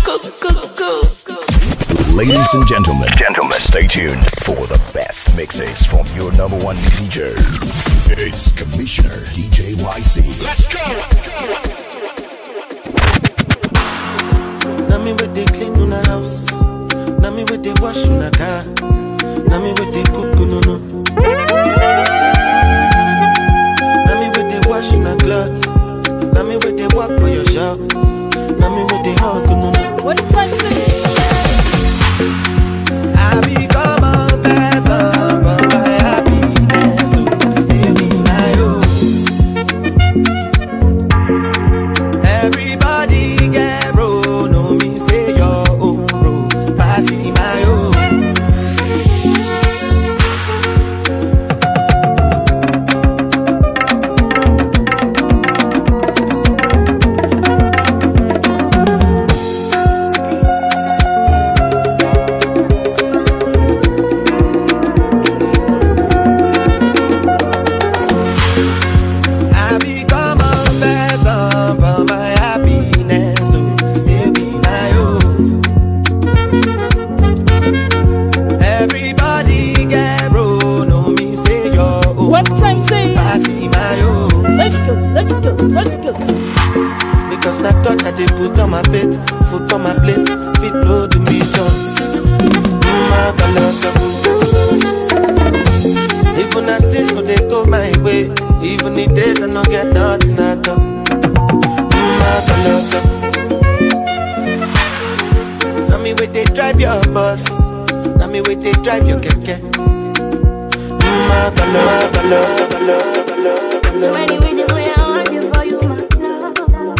Ladies and gentlemen, stay tuned for the best mixes from your number one DJ. It's Commissioner DJ YC. Let's go! Now me with they clean on the house. Now me with they wash on the car. Now me with they cook no no. Now me with they wash on the clothes. Now me with they walk for your shop. Now me with they hug no no. What the time say? I become a peasant, but my happiness will still be my own. Everybody get bro, no me say your own bro, passing my own. Let's go. Because na God that they put on my plate, food on my plate, fit no do me done. My even as things go, they go my way. Even the days I no get nothing at all. Now me wait they drive your bus. Now me wait they drive your keke. So many reasons why I want you for you, my love.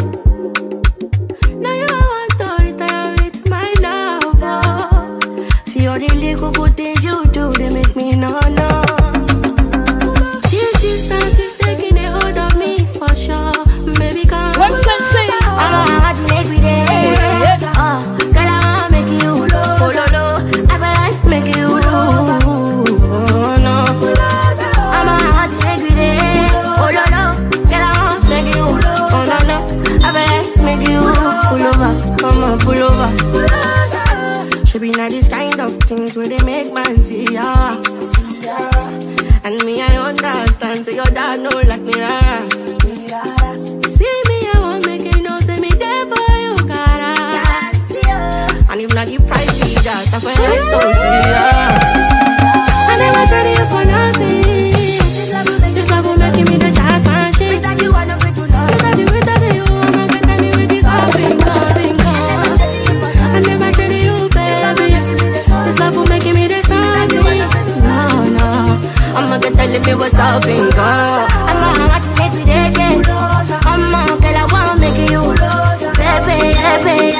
Now you want to retire with my love. See all the little good things you do, they make me no. This distance is taking a hold of me for sure. Baby, come. What can say? I want to make me there. Girl, I want to make you low. I want to make you low. Pull over. Should be not these kind of things where they make man see ya. And me, I understand, so your dad know like me. See me, I won't make you know, say me there for you, cara. And if not the price is just, that's why I don't see ya. I never tell you for nothing. This love will make me the jack man shit. Without you, I don't break to love. Without you, I'm not gonna tell me with this whole thing. Telling me what's up and go. I'm on to make me dead. I'm on, girl, I wanna make you baby.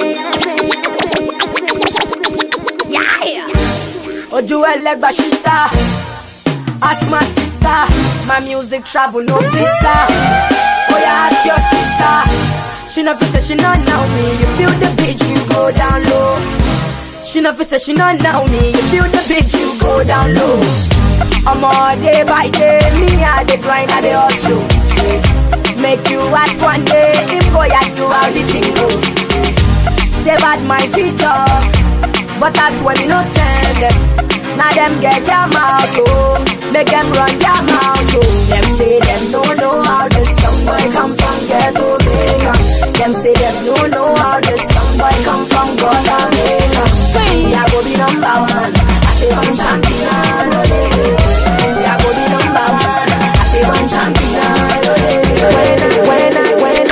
Yeah. Oju ele bashita. Ask my sister. My music travel no visa. Oh yeah, ask your sister. She never say she not know me. You feel the beat, you go down low. She never say she not know me. You feel the beat, you go down low. I'm all day by day, me a the grind and the hustle. Make you ask one day, him go at you how the thing go. Say bad my feet up, but that's when me no send them. Now them get their mouth oh, make them run their mouth oh. Them say them don't know how this young boy come from ghetto Jamaica. Them say them don't know how this young boy come from Guatemala. Say I go be number one, I say I'm champion. I go be number one. I say one champion. When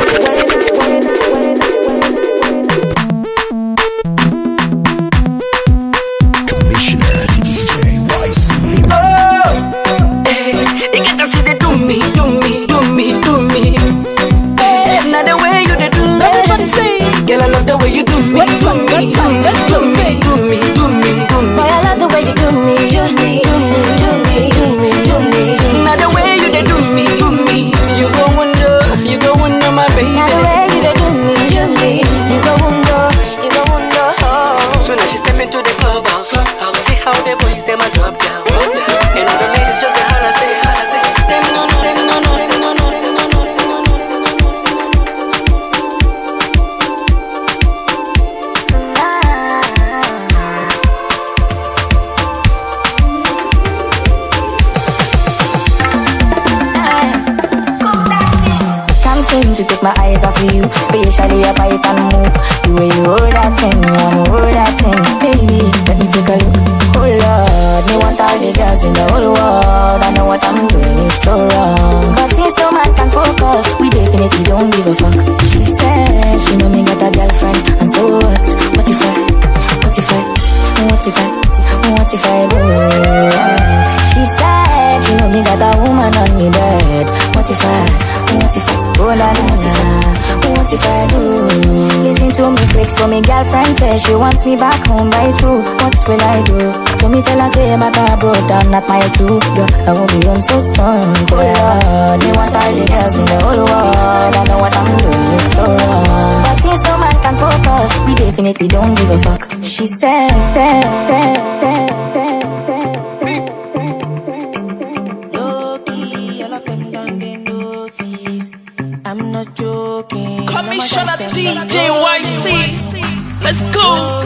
Commissioner DJ YC. Oh, you get to see they do me. Not the way you they do me. Everybody say, girl, I love the way you do me. let's go. Do me. Boy, I love the way you do me. Not the way you they do me. You go wonder, my baby. Not the way you they do me. You go wonder. So now she step into the clubhouse. See how the boys them a drop down. And all the ladies just a holla say. Them no. Boy, I love the way you do me. You go wonder. You go wonder. Them no. my eyes off you, spatially up I can move. The way you hold that thing, you wanna hold that thing. Baby, let me take a look. Oh Lord, me want all the girls in the whole world. I know what I'm doing is so wrong. Cause since no man can focus, we definitely don't give a fuck. She said she know me got a girlfriend, and so what? What if I do? She said she know me got a woman on me bed. What if I, oh la la la, what if I do? Listen to me quick, so me girlfriend says she wants me back home by 2. What will I do? So me tell her say my car broke down, not my 2. Girl, I won't be home so soon. Oh Lord, me want all the girls in the whole world. I know what I'm doing is so wrong. But since no man can focus, we definitely don't give a fuck. She said. Low-key, all of them done they notice. I'm not joking. Commissioner DJ YC. Let's go.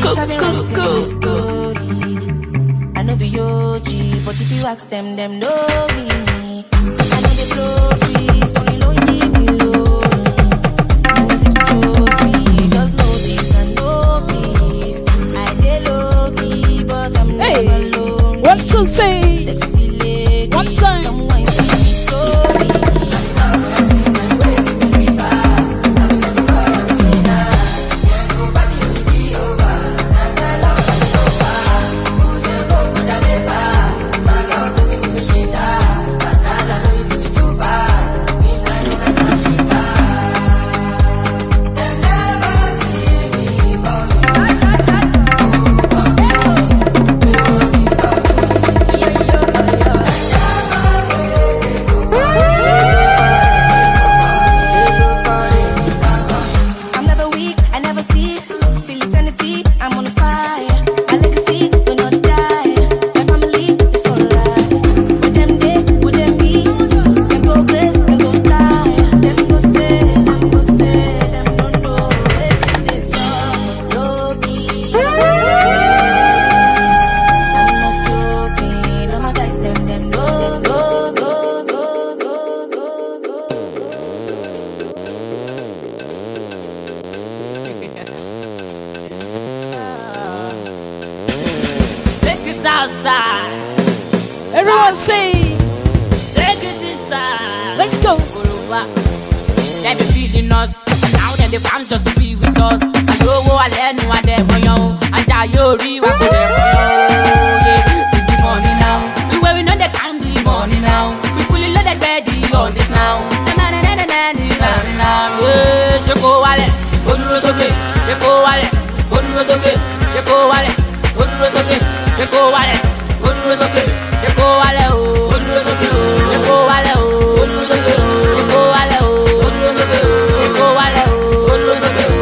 I know be OG, but if you ask them know me. I know they blow trees, so you don't leave me low. Music chose me, just know this and know peace. I dey low key, but I'm never alone. What to say? Sexy lady, one time. someone see me slowly. Everyone say, take it inside. Let's go. They be feeding us, now then they want just to be with us. I know what I learn, what they want you, and I yori what they want you. See the money now, we know they can't do money now. We fully loaded ready on this now. Sheko wale, oduro soke, sheko wale, oduro soke, sheko wale, oduro soke, sheko wale, oduro soke, sheko wale, oduro soke, sheko wale, oduro soke, sheko wale, oduro soke, sheko wale, oduro soke.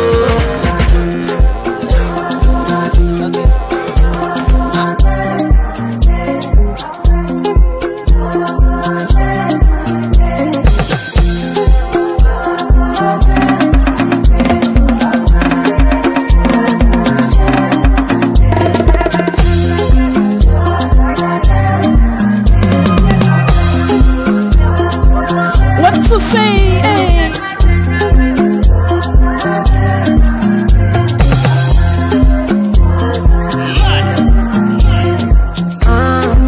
What to say?